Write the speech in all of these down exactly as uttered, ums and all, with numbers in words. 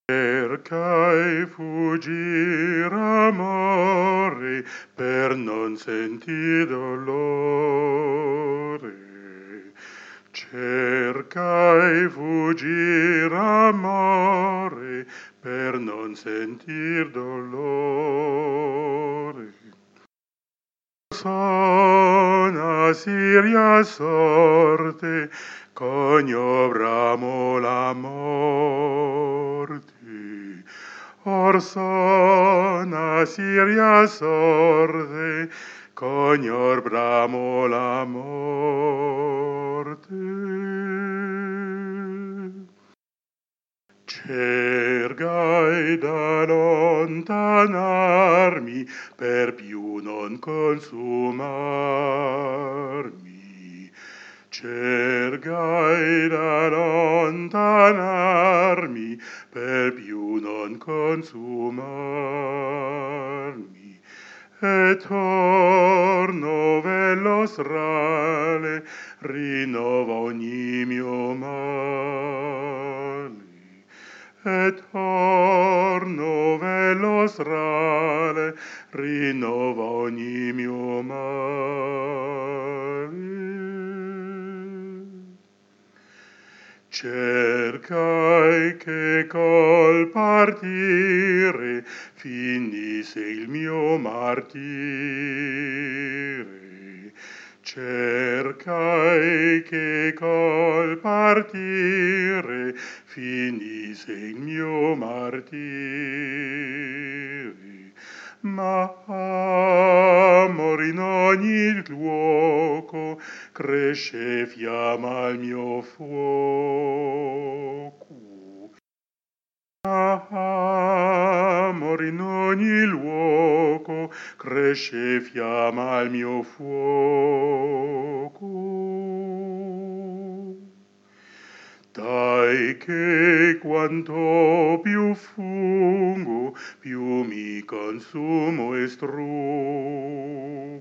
Cercai fuggir amore per non sentir dolore. Cercai fuggir amore per non sentir dolore. Sono Siria sorte, conio bramo la morte. Or sona Siria sorte, conio bramo la morte. Cergai da lontanarmi per più non consumarmi. Cergai da lontanarmi per più non consumarmi. E torno veloz rale, rinnovo ogni mio male. E torno veloz rale, rinnovo ogni mio male. Cercai che col partire finisse il mio martire. Cercai che col partire finisse il mio martire. Ma amor in ogni luogo cresce fiamma al mio fuoco. Amor in ogni luogo cresce fiamma al mio fuoco. Dai che quanto più fungo, più mi consumo e strugo.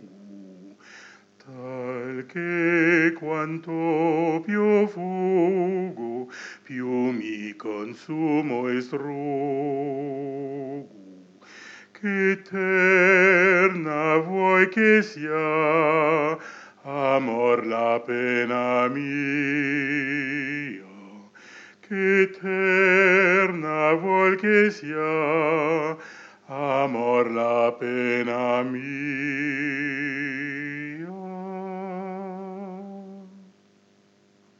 Tal che quanto più fugo, più mi consumo e strugo. Che terna vuoi che sia, amor, la pena mia? Che terna vuol che sia, amor, la pena mia?